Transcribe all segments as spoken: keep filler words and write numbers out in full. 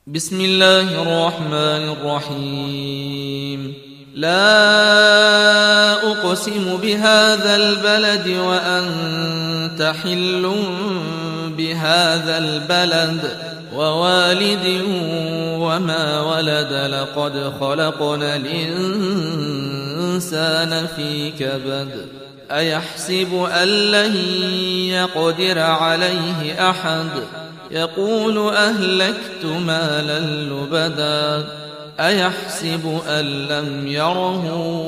بسم الله الرحمن الرحيم. لا أقسم بهذا البلد وأنت حل بهذا البلد ووالد وما ولد لقد خلقنا الإنسان في كبد أيحسب أن لن يقدر عليه أحد يقول أهلكت مالا لبدا أيحسب أن لم يره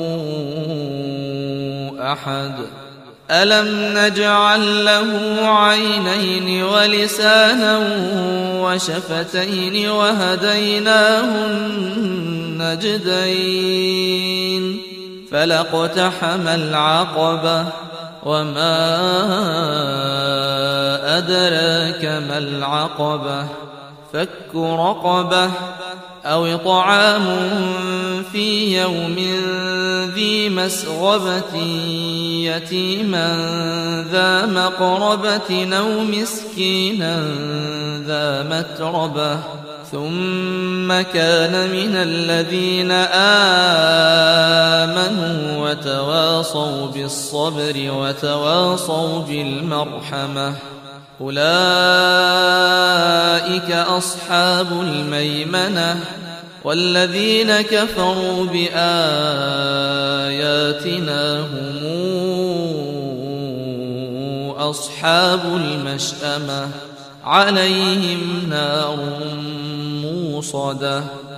أحد ألم نجعل له عينين ولسانا وشفتين وهديناه النجدين فلاقتحم العقبة وما أدراك ما العقبة فك رقبة أو طعام في يوم ذي مسغبة يتيما ذا مقربة أو مسكينا ذا متربة ثم كان من الذين آمنوا وتواصوا بالصبر وتواصوا بالمرحمة أولئك أصحاب الميمنة والذين كفروا بآياتنا هم أصحاب المشأمة عليهم نار موصدة.